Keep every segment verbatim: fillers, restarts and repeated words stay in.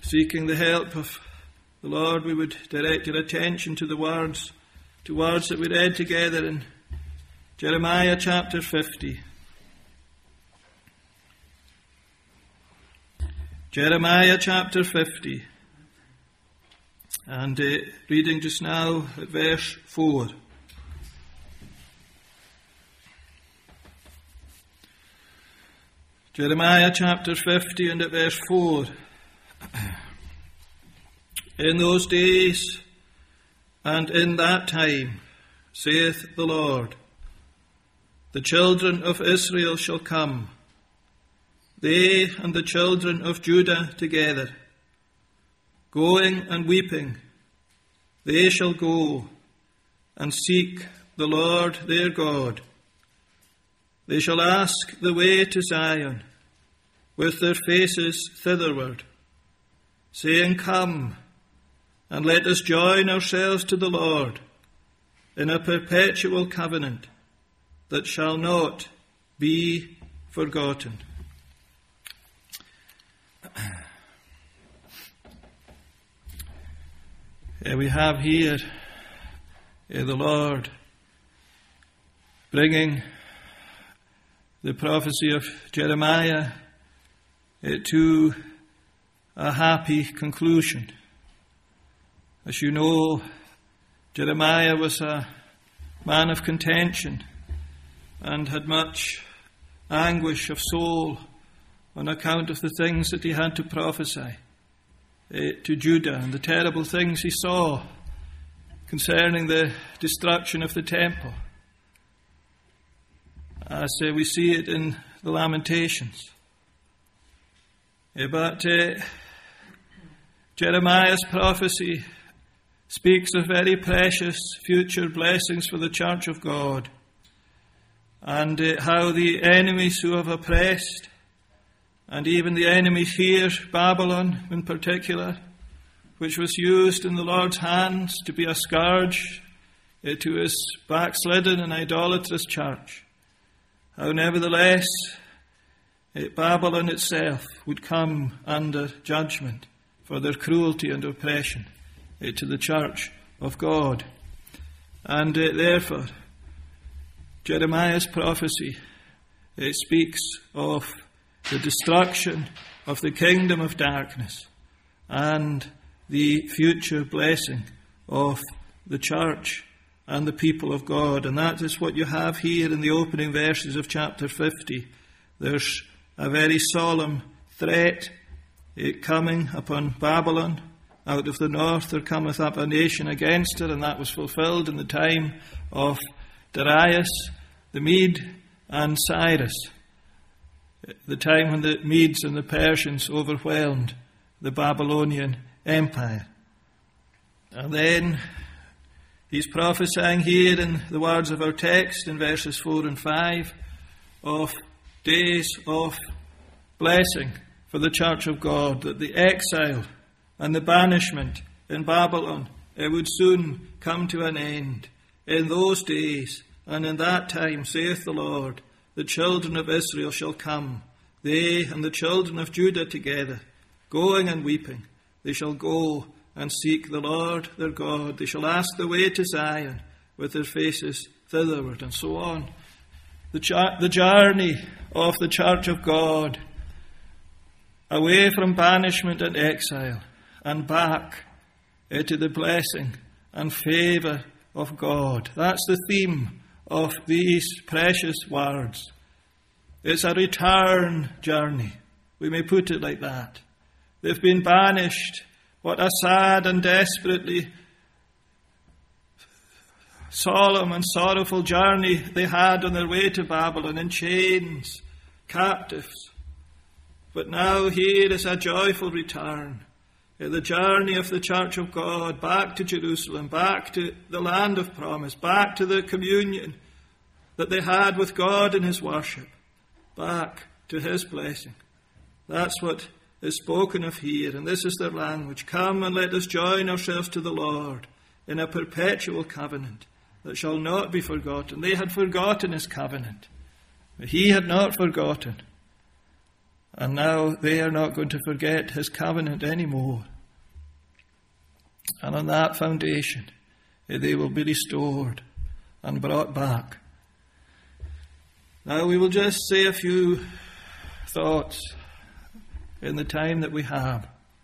seeking the help of the Lord, we would direct your attention to the words, to words that we read together in Jeremiah chapter fifty. Jeremiah chapter fifty, and uh, reading just now at verse four. Jeremiah chapter fifty and at verse four. In those days and in that time, saith the Lord, the children of Israel shall come, they and the children of Judah together, going and weeping, they shall go and seek the Lord their God. They shall ask the way to Zion, with their faces thitherward, saying, Come, and let us join ourselves to the Lord in a perpetual covenant that shall not be forgotten. Uh, we have here uh, the Lord bringing the prophecy of Jeremiah uh, to a happy conclusion. As you know, Jeremiah was a man of contention and had much anguish of soul on account of the things that he had to prophesy uh, to Judah and the terrible things he saw concerning the destruction of the temple, as uh, we see it in the Lamentations. Uh, but uh, Jeremiah's prophecy speaks of very precious future blessings for the church of God, and uh, how the enemies who have oppressed, and even the enemies here, Babylon in particular, which was used in the Lord's hands to be a scourge uh, to his backslidden and idolatrous church, how nevertheless uh, Babylon itself would come under judgment for their cruelty and oppression uh, to the church of God. And uh, therefore, Jeremiah's prophecy uh, speaks of the destruction of the kingdom of darkness and the future blessing of the church and the people of God. And that is what you have here in the opening verses of chapter fifty. There's a very solemn threat it coming upon Babylon. Out of the north there cometh up a nation against her, and that was fulfilled in the time of Darius the Mede and Cyrus, the time when the Medes and the Persians overwhelmed the Babylonian Empire. And then he's prophesying here in the words of our text in verses four and five of days of blessing for the church of God, that the exile and the banishment in Babylon it would soon come to an end. In those days and in that time, saith the Lord, the children of Israel shall come, they and the children of Judah together, going and weeping. They shall go and seek the Lord their God. They shall ask the way to Zion, with their faces thitherward, and so on. The, ch- the journey of the church of God away from banishment and exile and back uh, to the blessing and favour of God. That's the theme of these precious words. It's a return journey. We may put it like that. They've been banished. What a sad and desperately solemn and sorrowful journey they had on their way to Babylon, in chains, captives. But now here is a joyful return. The journey of the church of God back to Jerusalem, back to the land of promise, back to the communion that they had with God in his worship, back to his blessing. That's what is spoken of here, and this is their language. Come and let us join ourselves to the Lord in a perpetual covenant that shall not be forgotten. They had forgotten his covenant, but he had not forgotten. And now they are not going to forget his covenant anymore. And on that foundation, they will be restored and brought back. Now we will just say a few thoughts in the time that we have.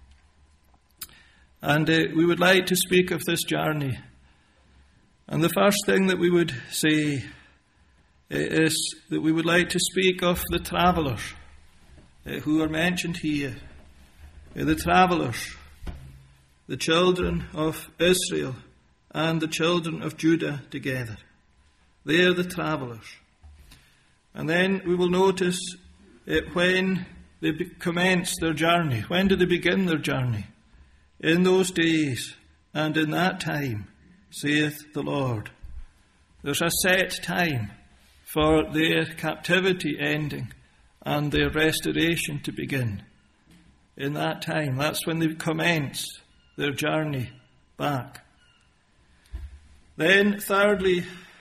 And uh, we would like to speak of this journey. And the first thing that we would say is that we would like to speak of the travellers uh, who are mentioned here. Uh, the travellers, the children of Israel and the children of Judah together. They are the travellers. And then we will notice uh, when they be- commence their journey. When do they begin their journey? In those days and in that time, saith the Lord. There's a set time for their captivity ending and their restoration to begin. In that time, that's when they commence their journey back. Then, thirdly,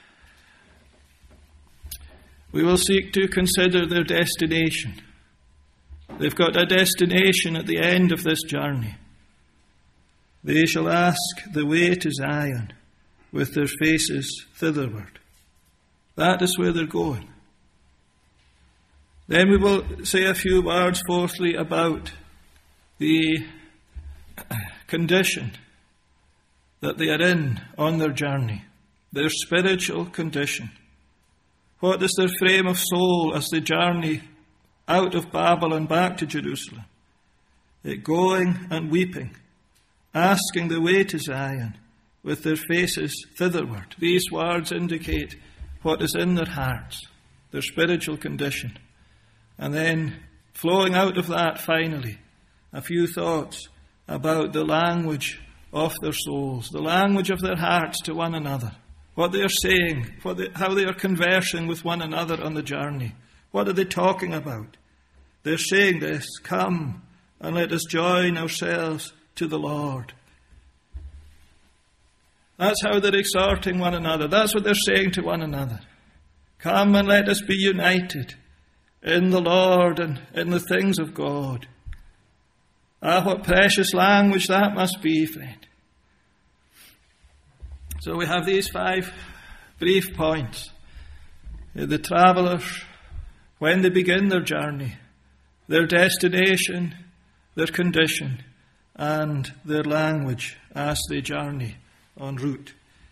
we will seek to consider their destination. They've got a destination at the end of this journey. They shall ask the way to Zion with their faces thitherward. That is where they're going. Then we will say a few words, fourthly, about the condition that they are in on their journey, their spiritual condition. What is their frame of soul as they journey out of Babylon back to Jerusalem? It going and weeping, asking the way to Zion with their faces thitherward. These words indicate what is in their hearts, their spiritual condition. And then, flowing out of that, finally, a few thoughts about the language of their souls, the language of their hearts to one another, what they are saying, what they, how they are conversing with one another on the journey. What are they talking about? They're saying this, come and let us join ourselves to the Lord. That's how they're exhorting one another. That's what they're saying to one another. Come and let us be united in the Lord and in the things of God. Ah, what precious language that must be, friend. So we have these five brief points. The travellers, when they begin their journey, their destination, their condition, and their language as they journey en route.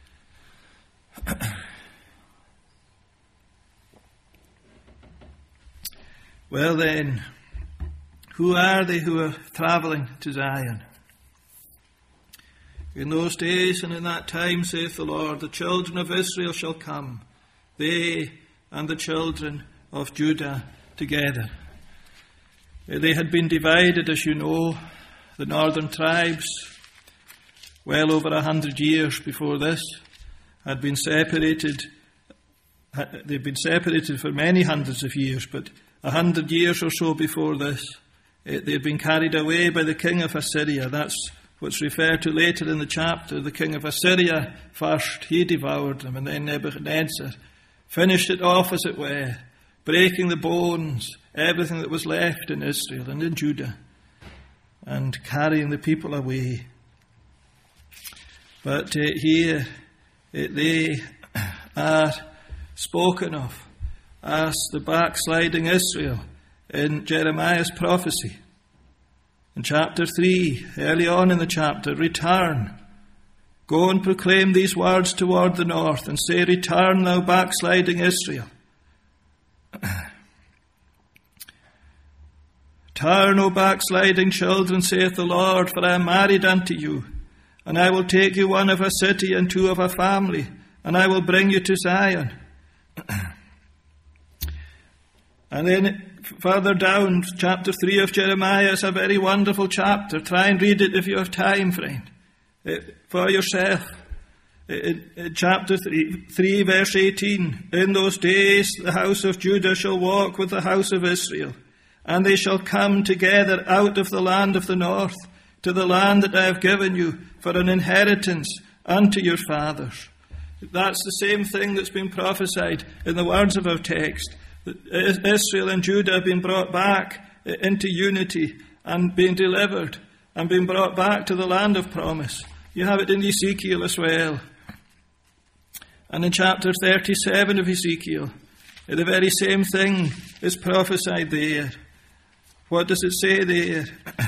Well then, who are they who are travelling to Zion? In those days and in that time, saith the Lord, the children of Israel shall come, they and the children of Judah together. They had been divided, as you know, the northern tribes, well over a hundred years before this, had been separated. They've been separated for many hundreds of years, but a hundred years or so before this, they had been carried away by the king of Assyria. That's what's referred to later in the chapter. The king of Assyria first, he devoured them, and then Nebuchadnezzar finished it off, as it were, breaking the bones, everything that was left in Israel and in Judah, and carrying the people away. But uh, here uh, they are spoken of as the backsliding Israel in Jeremiah's prophecy. In chapter three, early on in the chapter, return. Go and proclaim these words toward the north and say, return, thou backsliding Israel. Turn, O backsliding children, saith the Lord, for I am married unto you, and I will take you one of a city and two of a family, and I will bring you to Zion. And then further down, chapter three of Jeremiah is a very wonderful chapter. Try and read it if you have time, friend, for yourself. In, in chapter three, three, verse eighteen, in those days the house of Judah shall walk with the house of Israel, and they shall come together out of the land of the north, to the land that I have given you for an inheritance unto your fathers. That's the same thing that's been prophesied in the words of our text. That Israel and Judah have been brought back into unity and being delivered and being brought back to the land of promise. You have it in Ezekiel as well. And in chapter thirty-seven of Ezekiel, the very same thing is prophesied there. What does it say there?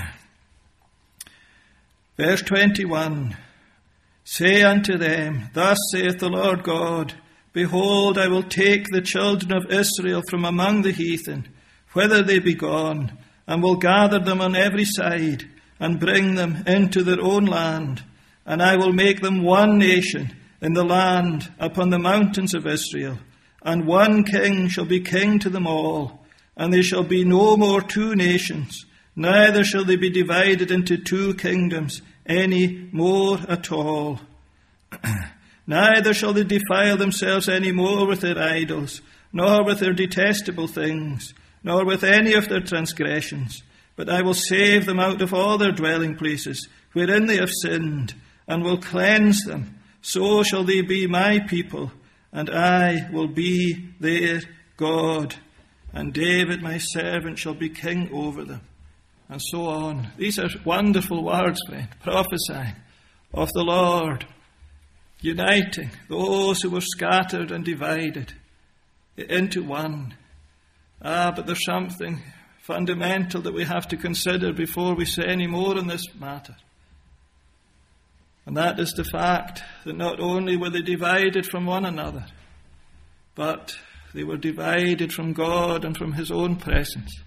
Verse twenty-one, say unto them, thus saith the Lord God, behold, I will take the children of Israel from among the heathen, whither they be gone, and will gather them on every side, and bring them into their own land. And I will make them one nation in the land upon the mountains of Israel, and one king shall be king to them all, and there shall be no more two nations, neither shall they be divided into two kingdoms any more at all. Neither shall they defile themselves any more with their idols, nor with their detestable things, nor with any of their transgressions. But I will save them out of all their dwelling places, wherein they have sinned, and will cleanse them. So shall they be my people, and I will be their God. And David my servant shall be king over them. And so on. These are wonderful words, friend, prophesying of the Lord, uniting those who were scattered and divided into one. Ah, but there's something fundamental that we have to consider before we say any more on this matter. And that is the fact that not only were they divided from one another, but they were divided from God and from his own presence.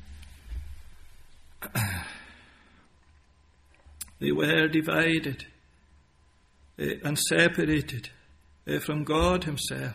They were divided and separated from God himself.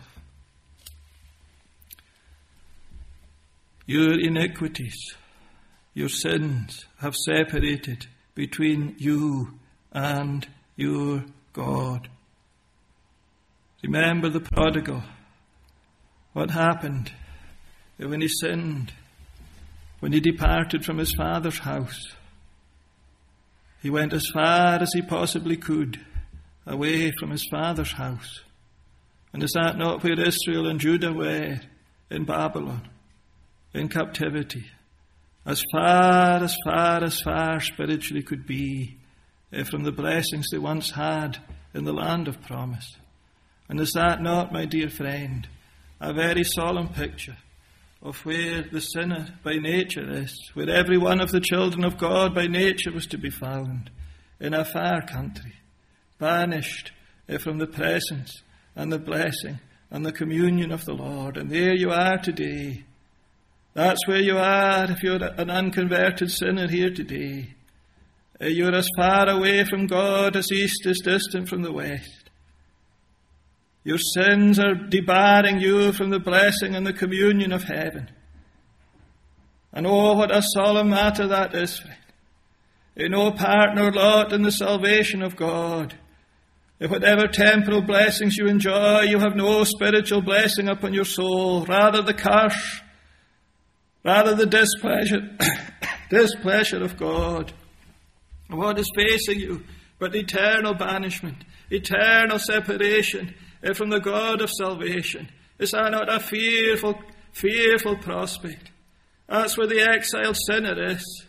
Your iniquities, your sins have separated between you and your God. Remember the prodigal. What happened when he sinned? When he departed from his father's house, he went as far as he possibly could away from his father's house. And is that not where Israel and Judah were in Babylon, in captivity? As far, as far, as far spiritually could be from the blessings they once had in the land of promise. And is that not, my dear friend, a very solemn picture of where the sinner by nature is, where every one of the children of God by nature was to be found, in a far country, banished from the presence and the blessing and the communion of the Lord. And there you are today. That's where you are if you're an unconverted sinner here today. You're as far away from God as east is distant from the west. Your sins are debarring you from the blessing and the communion of heaven. And oh, what a solemn matter that is, friend. In no part nor lot in the salvation of God. If whatever temporal blessings you enjoy, you have no spiritual blessing upon your soul. Rather the curse, rather the displeasure, displeasure of God. And what is facing you but eternal banishment, eternal separation from the God of salvation? Is that not a fearful, fearful prospect? That's where the exiled sinner is.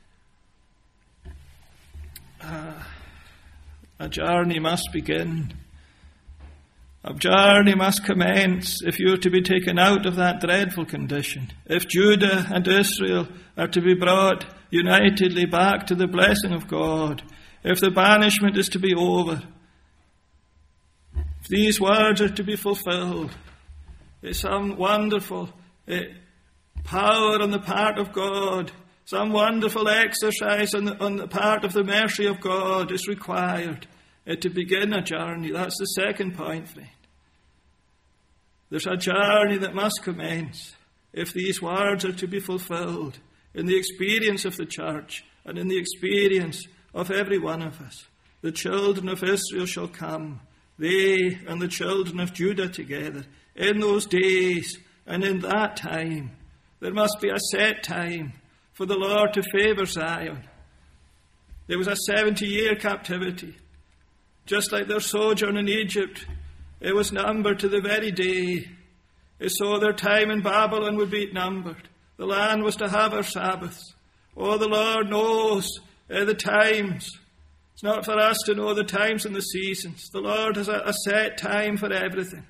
Ah, a journey must begin. A journey must commence if you are to be taken out of that dreadful condition. If Judah and Israel are to be brought unitedly back to the blessing of God. If the banishment is to be over. If these words are to be fulfilled, some wonderful uh, power on the part of God, some wonderful exercise on the, on the part of the mercy of God is required uh, to begin a journey. That's the second point, friend. There's a journey that must commence if these words are to be fulfilled in the experience of the church and in the experience of every one of us. The children of Israel shall come, they and the children of Judah together. In those days and in that time, there must be a set time for the Lord to favour Zion. There was a seventy-year captivity. Just like their sojourn in Egypt, it was numbered to the very day. So their time in Babylon would be numbered. The land was to have her Sabbaths. Oh, the Lord knows uh, the times. It's not for us to know the times and the seasons. The Lord has a, a set time for everything.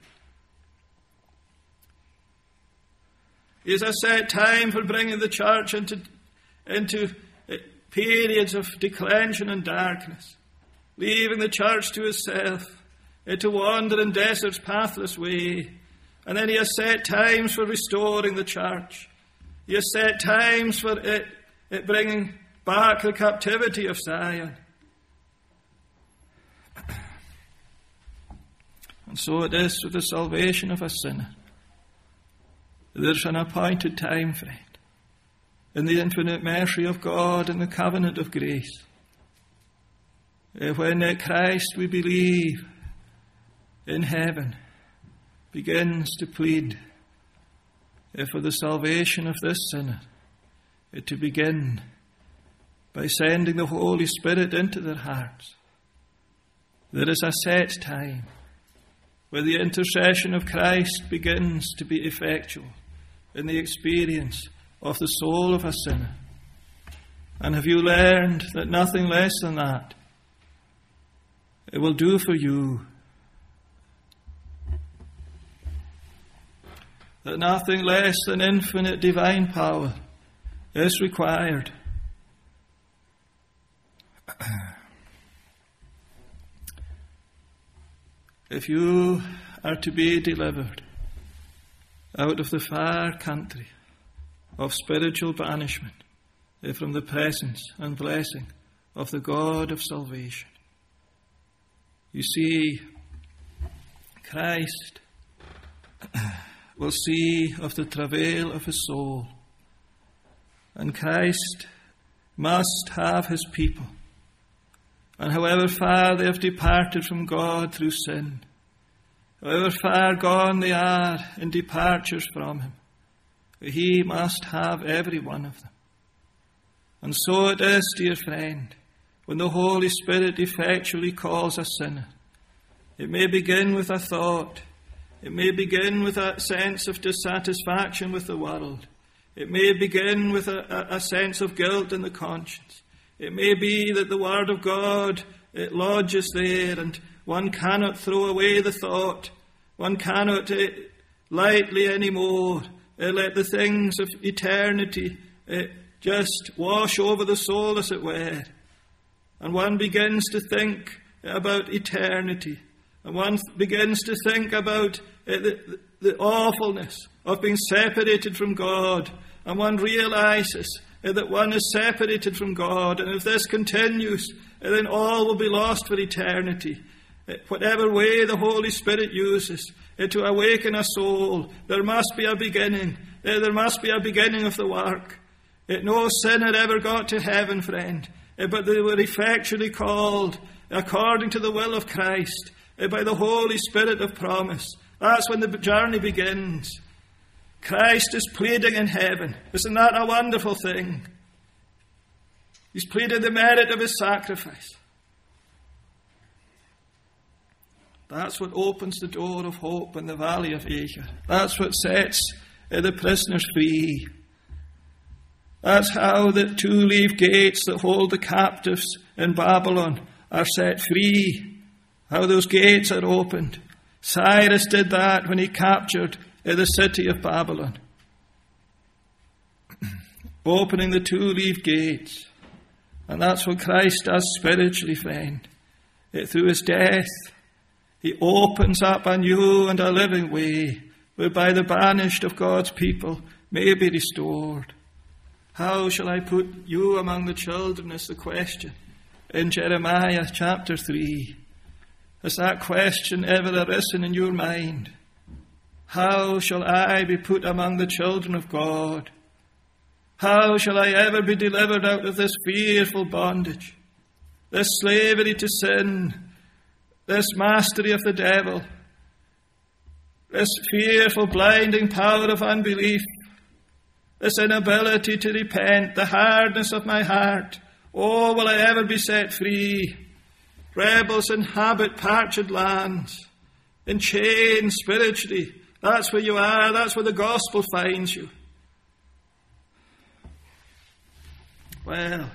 He has a set time for bringing the church into, into uh, periods of declension and darkness, leaving the church to itself, uh, to wander in desert's pathless way. And then he has set times for restoring the church. He has set times for it, it bringing back the captivity of Zion. And so it is with the salvation of a sinner. There's an appointed time for it, in the infinite mercy of God and the covenant of grace. When at Christ we believe, in heaven begins to plead for the salvation of this sinner, to begin by sending the Holy Spirit into their hearts. There is a set time where the intercession of Christ begins to be effectual in the experience of the soul of a sinner. And have you learned that nothing less than that it will do for you? That nothing less than infinite divine power is required. If you are to be delivered out of the far country of spiritual banishment from the presence and blessing of the God of salvation, you see, Christ will see of the travail of his soul, and Christ must have his people. And however far they have departed from God through sin, however far gone they are in departures from him, he must have every one of them. And so it is, dear friend, when the Holy Spirit effectually calls a sinner. It may begin with a thought. It may begin with a sense of dissatisfaction with the world. It may begin with a, a, a sense of guilt in the conscience. It may be that the Word of God, it lodges there, and one cannot throw away the thought. One cannot uh, lightly anymore uh, let the things of eternity uh, just wash over the soul, as it were. And one begins to think about eternity. And one begins to think about uh, the, the awfulness of being separated from God. And one realizes uh, that one is separated from God. And if this continues, uh, then all will be lost for eternity. Uh, whatever way the Holy Spirit uses uh, to awaken a soul, there must be a beginning. Uh, there must be a beginning of the work. Uh, no sinner ever got to heaven, friend. Uh, but they were effectually called according to the will of Christ uh, by the Holy Spirit of promise. That's when the journey begins. Christ is pleading in heaven. Isn't that a wonderful thing? He's pleaded the merit of his sacrifice. That's what opens the door of hope in the valley of Achor. That's what sets uh, the prisoners free. That's how the two-leaf gates that hold the captives in Babylon are set free. How those gates are opened. Cyrus did that when he captured uh, the city of Babylon. Opening the two-leaf gates. And that's what Christ does spiritually, friend. Uh, through his death, he opens up a new and a living way whereby the banished of God's people may be restored. How shall I put you among the children is the question in Jeremiah chapter three. Has that question ever arisen in your mind? How shall I be put among the children of God? How shall I ever be delivered out of this fearful bondage, this slavery to sin, this mastery of the devil, this fearful blinding power of unbelief, this inability to repent, the hardness of my heart? Oh, will I ever be set free? Rebels inhabit parched lands, in chains spiritually. That's where you are. That's where the gospel finds you. Well,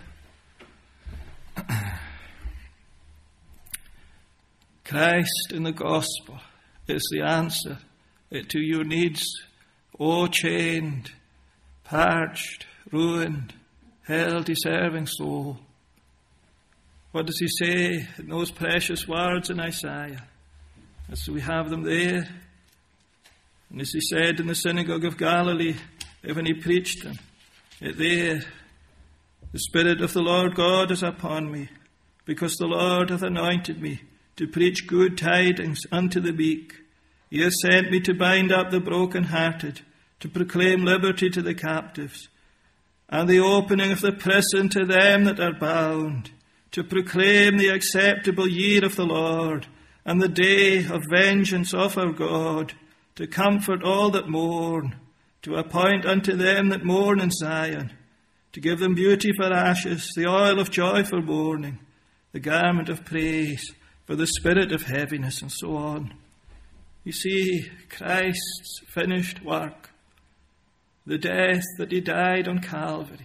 Christ in the gospel is the answer to your needs, O chained, parched, ruined, hell-deserving soul. What does he say in those precious words in Isaiah? As we have them there. And as he said in the synagogue of Galilee, when he preached them, there, the Spirit of the Lord God is upon me, because the Lord hath anointed me to preach good tidings unto the meek. He hath sent me to bind up the brokenhearted, to proclaim liberty to the captives, and the opening of the prison to them that are bound, to proclaim the acceptable year of the Lord, and the day of vengeance of our God, to comfort all that mourn, to appoint unto them that mourn in Zion, to give them beauty for ashes, the oil of joy for mourning, the garment of praise for the spirit of heaviness, and so on. You see, Christ's finished work, the death that he died on Calvary,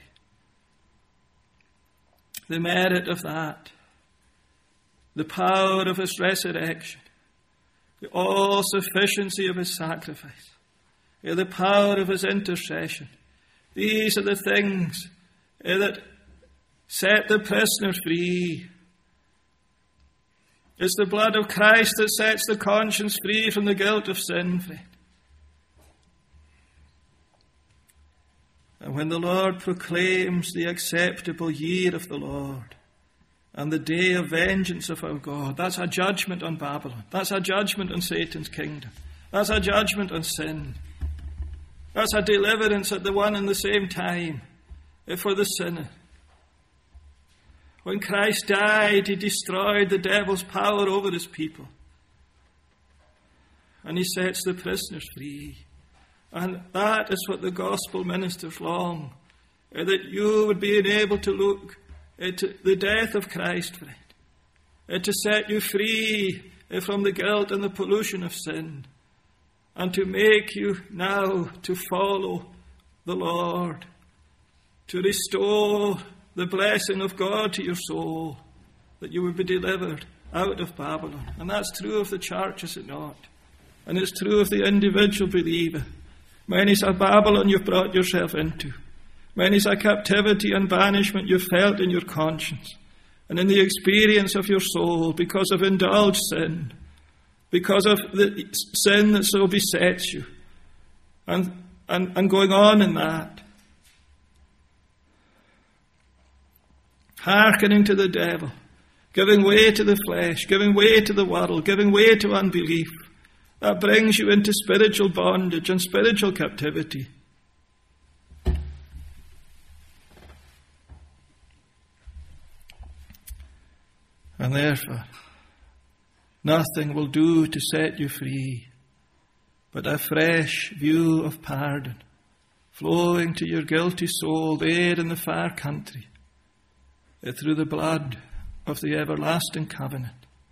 the merit of that, the power of his resurrection, the all-sufficiency of his sacrifice, the power of his intercession. These are the things that set the prisoner free. It's the blood of Christ that sets the conscience free from the guilt of sin, friend. And when the Lord proclaims the acceptable year of the Lord and the day of vengeance of our God, that's a judgment on Babylon. That's a judgment on Satan's kingdom. That's a judgment on sin. That's a deliverance at the one and the same time for the sinner. When Christ died, he destroyed the devil's power over his people. And he sets the prisoners free. And that is what the gospel ministers long, that you would be able to look at the death of Christ, friend, to set you free from the guilt and the pollution of sin, and to make you now to follow the Lord, to restore the blessing of God to your soul, that you would be delivered out of Babylon. And that's true of the church, is it not? And it's true of the individual believer. Many's a Babylon you've brought yourself into. Many's a captivity and banishment you've felt in your conscience and in the experience of your soul because of indulged sin, because of the sin that so besets you, and, and, and going on in that. Hearkening to the devil, giving way to the flesh, giving way to the world, giving way to unbelief. That brings you into spiritual bondage and spiritual captivity. And therefore, nothing will do to set you free but a fresh view of pardon flowing to your guilty soul there in the far country through the blood of the everlasting covenant.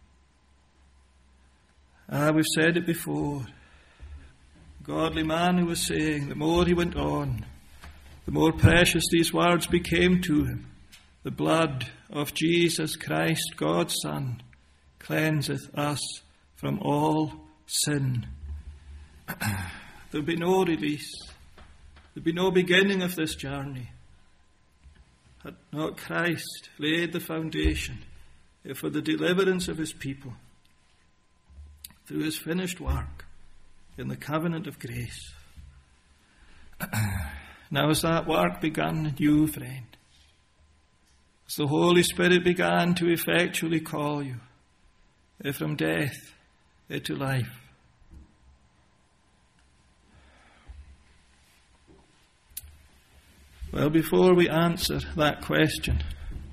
Ah, we've said it before. A godly man who was saying, the more he went on, the more precious these words became to him. The blood of Jesus Christ, God's Son, cleanseth us from all sin. There'll be no release. There'll be no beginning of this journey had not Christ laid the foundation for the deliverance of his people through his finished work in the covenant of grace. Now as that work began in you, friend, as the Holy Spirit began to effectually call you from death to life, well, before we answer that question,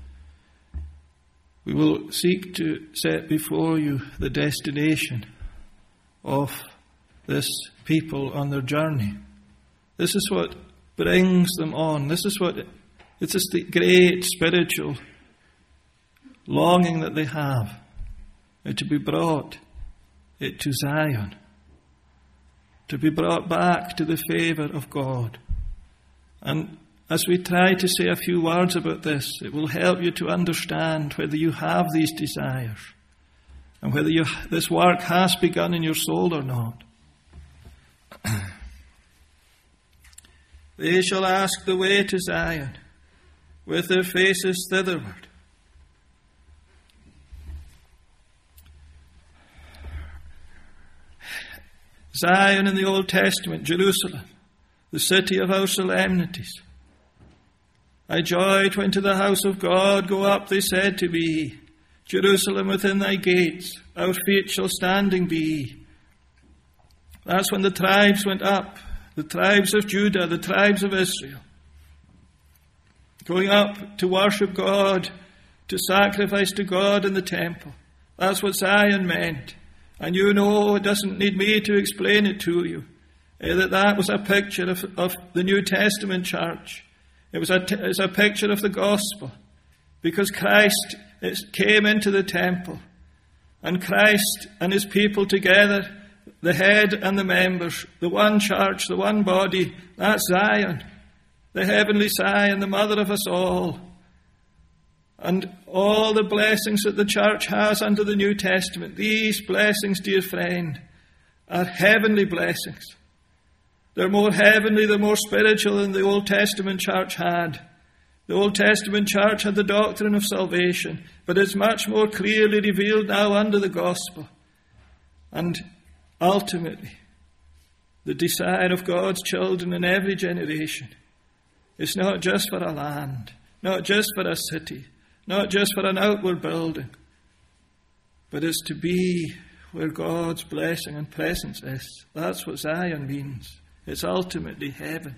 we will seek to set before you the destination of this people on their journey. This is what brings them on. This is what, this is the great spiritual longing that they have, to be brought to Zion, to be brought back to the favour of God. And as we try to say a few words about this, it will help you to understand whether you have these desires and whether you, this work has begun in your soul or not. They shall ask the way to Zion, with their faces thitherward. Zion in the Old Testament, Jerusalem, the city of our solemnities. I joyed when to the house of God go up, they said to me, Jerusalem within thy gates, our feet shall standing be. That's when the tribes went up, the tribes of Judah, the tribes of Israel, going up to worship God, to sacrifice to God in the temple. That's what Zion meant. And you know, it doesn't need me to explain it to you, eh, that that was a picture of, of the New Testament church. It was a, t- it was a picture of the gospel, because Christ came into the temple, and Christ and his people together, the head and the members, the one church, the one body, that's Zion, the heavenly Zion, the mother of us all. And all the blessings that the church has under the New Testament, these blessings, dear friend, are heavenly blessings. They're more heavenly, they're more spiritual than the Old Testament church had. The Old Testament church had the doctrine of salvation, but it's much more clearly revealed now under the gospel. And ultimately, the desire of God's children in every generation is not just for a land, not just for a city, not just for an outward building, but it's to be where God's blessing and presence is. That's what Zion means. It's ultimately heaven.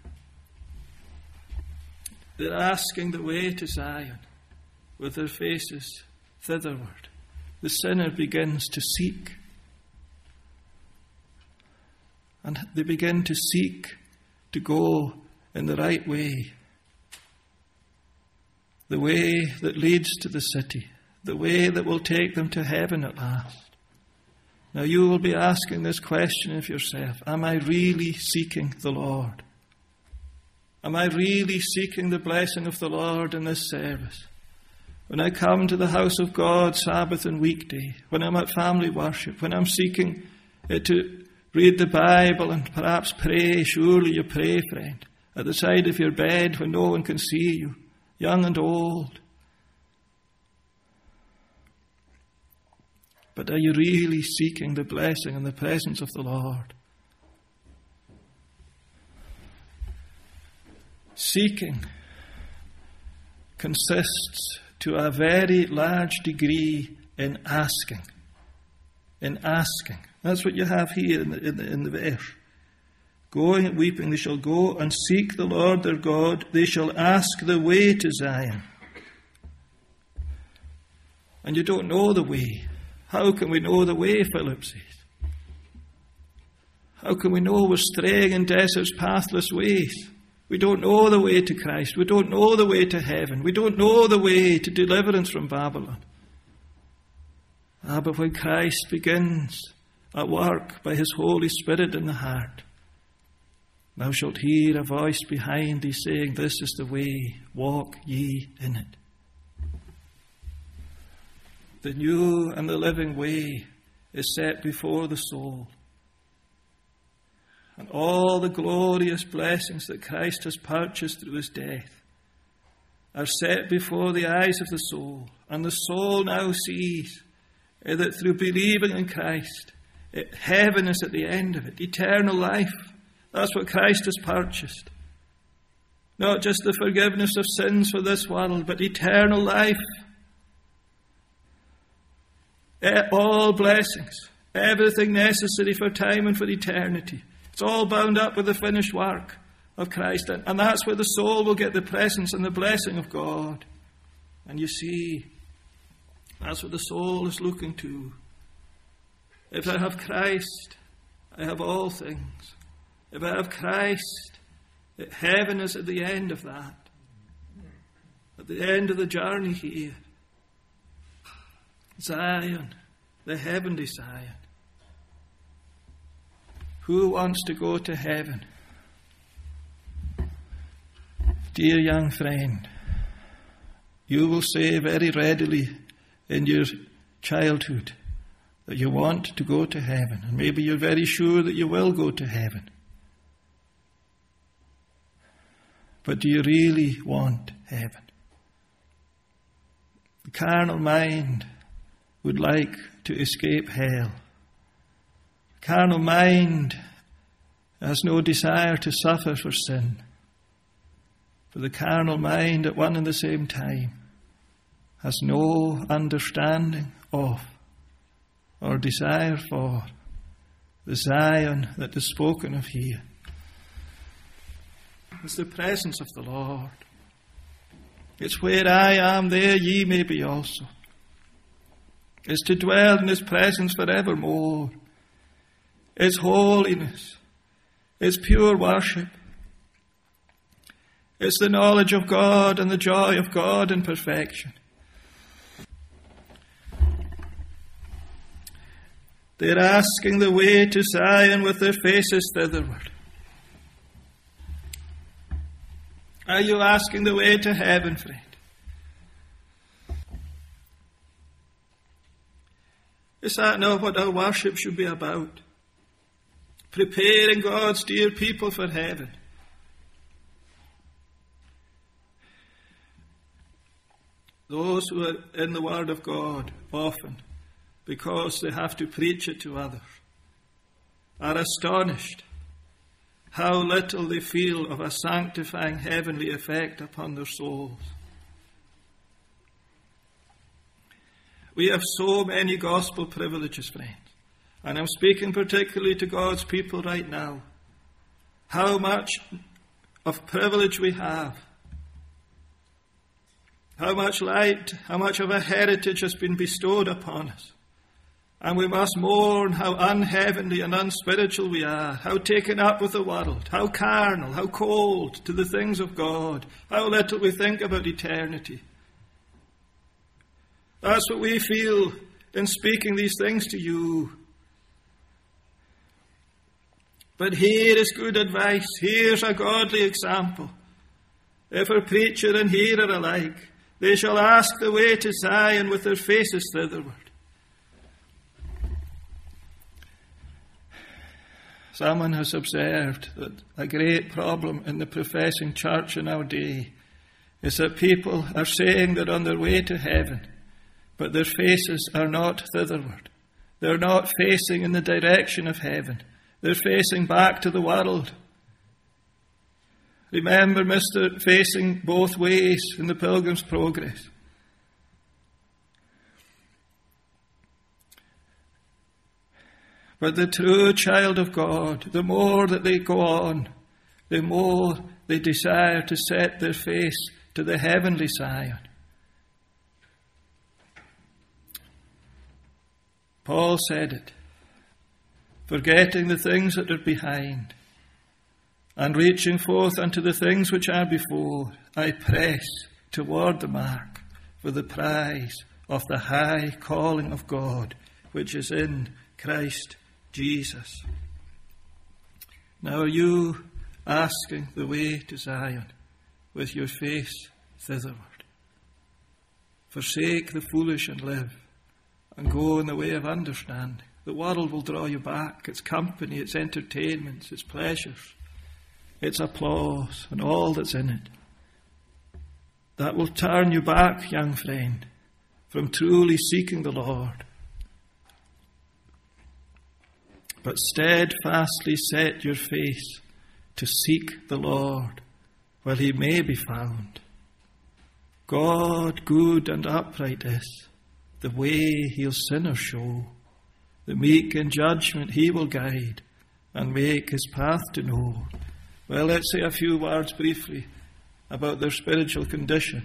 They're asking the way to Zion with their faces thitherward. The sinner begins to seek. And they begin to seek to go in the right way. The way that leads to the city. The way that will take them to heaven at last. Now you will be asking this question of yourself. Am I really seeking the Lord? Am I really seeking the blessing of the Lord in this service? When I come to the house of God, Sabbath and weekday, when I'm at family worship, when I'm seeking uh, to read the Bible and perhaps pray, surely you pray, friend, at the side of your bed when no one can see you, young and old. But are you really seeking the blessing and the presence of the Lord? Seeking consists to a very large degree in asking. In asking. That's what you have here in the, in the, in the verse. Going and weeping, they shall go and seek the Lord their God. They shall ask the way to Zion. And you don't know the way. How can we know the way, Philip says? How can we know we're straying in deserts, pathless ways? We don't know the way to Christ. We don't know the way to heaven. We don't know the way to deliverance from Babylon. Ah, but when Christ begins at work by his Holy Spirit in the heart, thou shalt hear a voice behind thee saying, this is the way, walk ye in it. The new and the living way is set before the soul. And all the glorious blessings that Christ has purchased through his death are set before the eyes of the soul. And the soul now sees that through believing in Christ, it, heaven is at the end of it, eternal life. That's what Christ has purchased. Not just the forgiveness of sins for this world, but eternal life. All blessings, everything necessary for time and for eternity. It's all bound up with the finished work of Christ. And that's where the soul will get the presence and the blessing of God. And you see, that's what the soul is looking to. If I have Christ, I have all things. If I have Christ, heaven is at the end of that. At the end of the journey here. Zion, the heavenly Zion. Who wants to go to heaven? Dear young friend, you will say very readily in your childhood that you want to go to heaven, and maybe you're very sure that you will go to heaven. But do you really want heaven? The carnal mind would like to escape hell. The carnal mind has no desire to suffer for sin. For the carnal mind at one and the same time has no understanding of or desire for the Zion that is spoken of here. It's the presence of the Lord. It's where I am, there ye may be also. It's to dwell in His presence forevermore. It's holiness. It's pure worship. It's the knowledge of God and the joy of God in perfection. They're asking the way to Zion with their faces thitherward. Are you asking the way to heaven, friend? Is that not what our worship should be about? Preparing God's dear people for heaven. Those who are in the Word of God often, because they have to preach it to others, are astonished how little they feel of a sanctifying heavenly effect upon their souls. We have so many gospel privileges, friends, and I'm speaking particularly to God's people right now. How much of privilege we have. How much light, how much of a heritage has been bestowed upon us. And we must mourn how unheavenly and unspiritual we are, how taken up with the world, how carnal, how cold to the things of God, how little we think about eternity. That's what we feel in speaking these things to you. But here is good advice. Here's a godly example. If a preacher and hearer alike, they shall ask the way to Zion with their faces thitherward. Someone has observed that a great problem in the professing church in our day is that people are saying they're on their way to heaven, but their faces are not thitherward. They're not facing in the direction of heaven. They're facing back to the world. Remember Mister facing both ways in the Pilgrim's Progress. But the true child of God, the more that they go on, the more they desire to set their face to the heavenly Zion. Paul said it, forgetting the things that are behind, and reaching forth unto the things which are before, I press toward the mark for the prize of the high calling of God, which is in Christ Jesus. Now are you asking the way to Zion with your face thitherward? Forsake the foolish and live, and go in the way of understanding. The world will draw you back. Its company, its entertainments, its pleasures, its applause, and all that's in it. That will turn you back, young friend, from truly seeking the Lord. But steadfastly set your face to seek the Lord while he may be found. God good and upright is, the way he'll sinners show. The meek in judgment he will guide, and make his path to know. Well, let's say a few words briefly about their spiritual condition.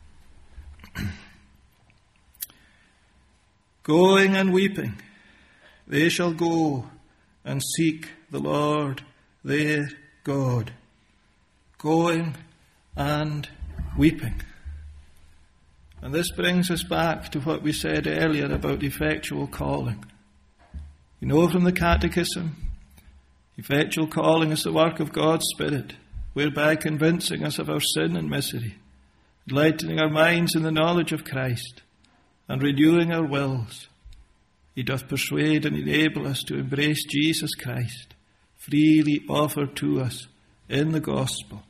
Going and weeping, they shall go and seek the Lord their God. Going and weeping. And this brings us back to what we said earlier about effectual calling. You know from the Catechism, effectual calling is the work of God's Spirit, whereby convincing us of our sin and misery, enlightening our minds in the knowledge of Christ, and renewing our wills, he doth persuade and enable us to embrace Jesus Christ, freely offered to us in the gospel.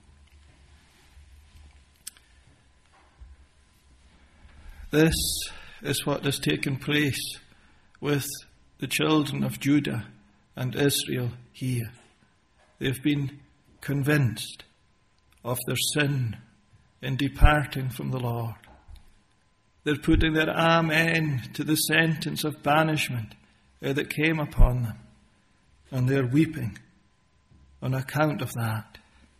This is what has taken place with the children of Judah and Israel here. They've been convinced of their sin in departing from the Lord. They're putting their amen to the sentence of banishment uh, that came upon them, and they're weeping on account of that.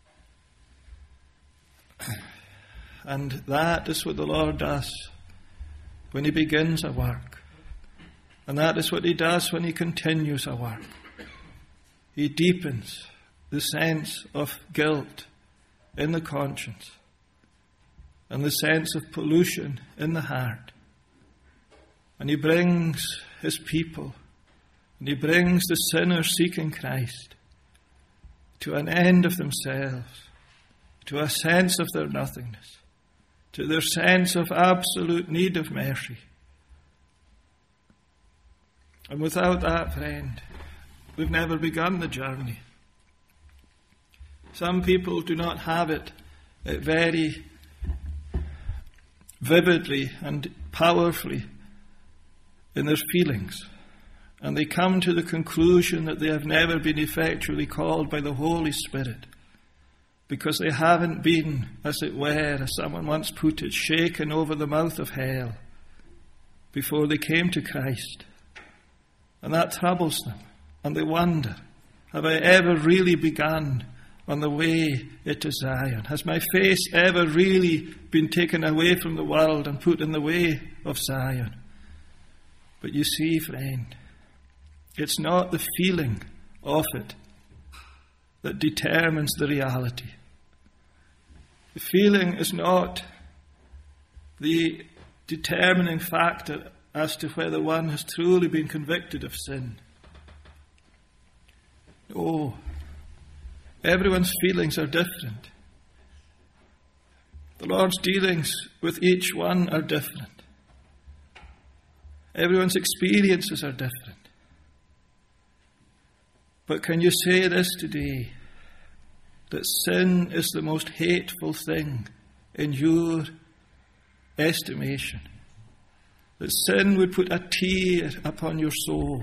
And that is what the Lord does when he begins a work. And that is what he does when he continues a work. He deepens the sense of guilt in the conscience and the sense of pollution in the heart. And he brings his people, and he brings the sinners seeking Christ to an end of themselves, to a sense of their nothingness, to their sense of absolute need of mercy. And without that, friend, we've never begun the journey. Some people do not have it very vividly and powerfully in their feelings, and they come to the conclusion that they have never been effectually called by the Holy Spirit because they haven't been, as it were, as someone once put it, shaken over the mouth of hell before they came to Christ. And that troubles them, and they wonder, have I ever really begun on the way into Zion? Has my face ever really been taken away from the world and put in the way of Zion? But you see, friend, it's not the feeling of it that determines the reality. The feeling is not the determining factor as to whether one has truly been convicted of sin. No. Everyone's feelings are different. The Lord's dealings with each one are different. Everyone's experiences are different. But can you say this today, that sin is the most hateful thing in your estimation? That sin would put a tear upon your soul?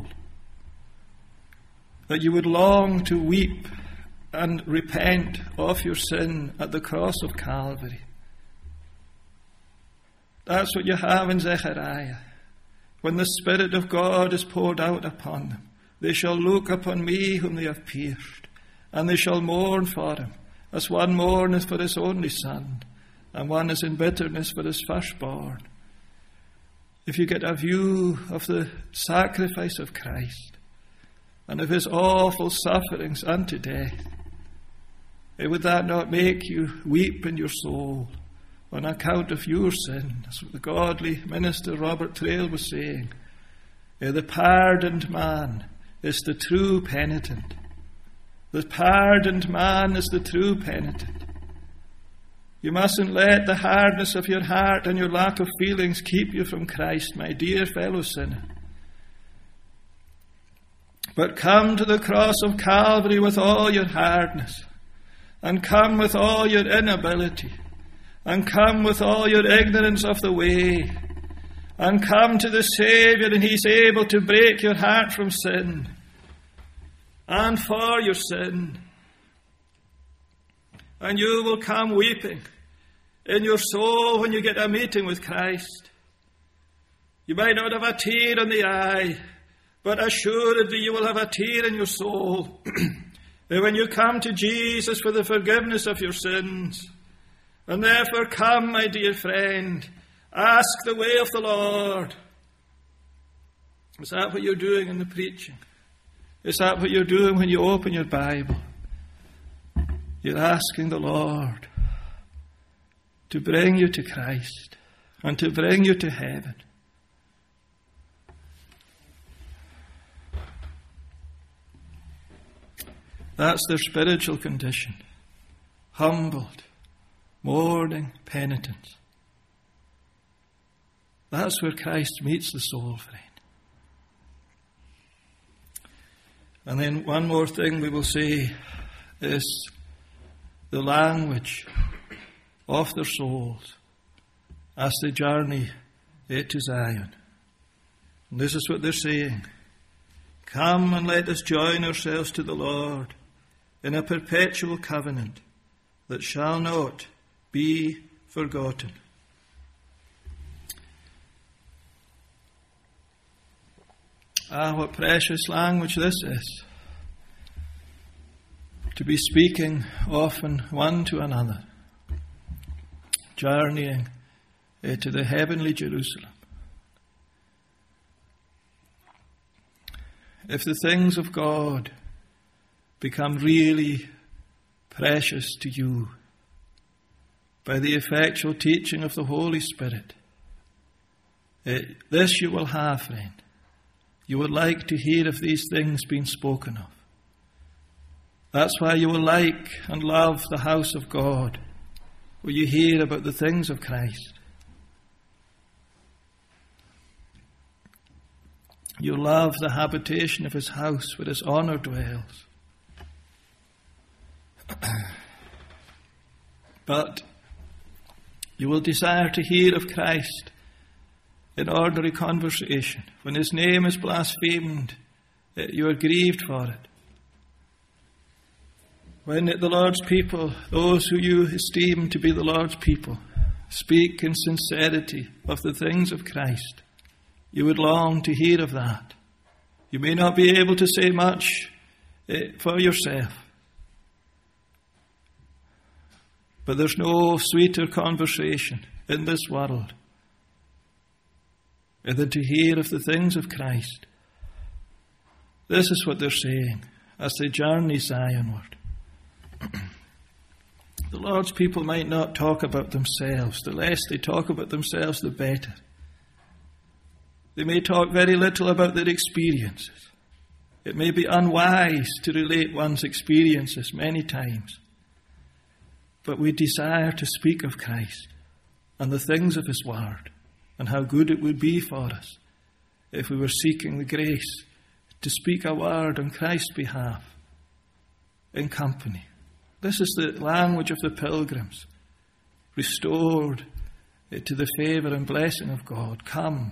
That you would long to weep and repent of your sin at the cross of Calvary? That's what you have in Zechariah. When the Spirit of God is poured out upon them, they shall look upon me whom they have pierced, and they shall mourn for him, as one mourneth for his only son, and one is in bitterness for his firstborn. If you get a view of the sacrifice of Christ, and of his awful sufferings unto death, would that not make you weep in your soul on account of your sin? That's what the godly minister Robert Trail was saying. The pardoned man is the true penitent. The pardoned man is the true penitent. You mustn't let the hardness of your heart and your lack of feelings keep you from Christ, my dear fellow sinner. But come to the cross of Calvary with all your hardness, and come with all your inability, and come with all your ignorance of the way, and come to the Saviour, and he's able to break your heart from sin and for your sin. And you will come weeping in your soul when you get a meeting with Christ. You might not have a tear in the eye, but assuredly you will have a tear in your soul when you come to Jesus for the forgiveness of your sins. And therefore come, my dear friend, ask the way of the Lord. Is that what you're doing in the preaching? Is that what you're doing when you open your Bible? You're asking the Lord to bring you to Christ and to bring you to heaven. That's their spiritual condition. humbled, mourning, penitent. That's where Christ meets the soul, friend. And then one more thing we will say is the language of their souls as they journey to Zion. And this is what they're saying. Come and let us join ourselves to the Lord in a perpetual covenant that shall not be forgotten. Ah, what precious language this is. To be speaking often one to another, journeying uh, to the heavenly Jerusalem. If the things of God become really precious to you by the effectual teaching of the Holy Spirit, uh, this you will have, friend. You would like to hear of these things being spoken of. That's why you will like and love the house of God, where you hear about the things of Christ. You love the habitation of his house, where his honour dwells. But you will desire to hear of Christ in ordinary conversation. When his name is blasphemed, you are grieved for it. When the Lord's people, those who you esteem to be the Lord's people, speak in sincerity of the things of Christ, you would long to hear of that. You may not be able to say much for yourself, but there's no sweeter conversation in this world than to hear of the things of Christ. This is what they're saying as they journey Zionward. The Lord's people might not talk about themselves. The less they talk about themselves, the better. They may talk very little about their experiences. It may be unwise to relate one's experiences many times. But we desire to speak of Christ and the things of his word, and how good it would be for us if we were seeking the grace to speak a word on Christ's behalf in company. This is the language of the pilgrims, restored to the favour and blessing of God. Come,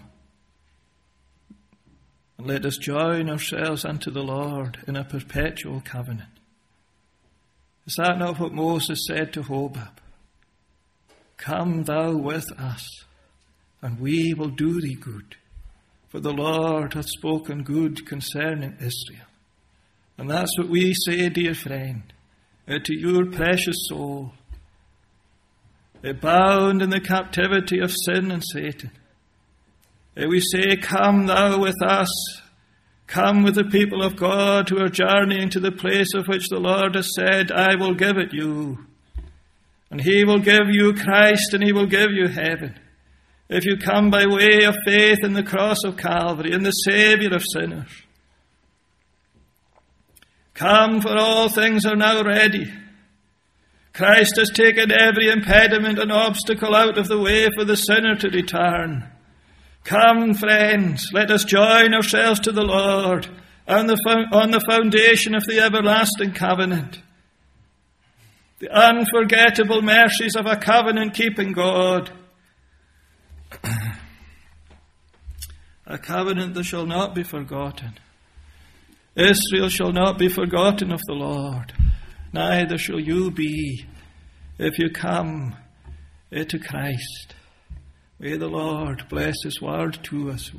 and let us join ourselves unto the Lord in a perpetual covenant. Is that not what Moses said to Hobab? Come thou with us, and we will do thee good, for the Lord hath spoken good concerning Israel. And that's what we say, dear friend, uh, to your precious soul, uh, bound in the captivity of sin and Satan. Uh, we say, come thou with us, come with the people of God who are journeying to the place of which the Lord has said, I will give it you. And he will give you Christ, and he will give you heaven. If you come by way of faith in the cross of Calvary, in the Saviour of sinners. Come, for all things are now ready. Christ has taken every impediment and obstacle out of the way for the sinner to return. Come, friends, let us join ourselves to the Lord on the, on the foundation of the everlasting covenant. The unforgettable mercies of a covenant-keeping God. A covenant that shall not be forgotten. Israel shall not be forgotten of the Lord. Neither shall you be if you come to Christ. May the Lord bless his word to us.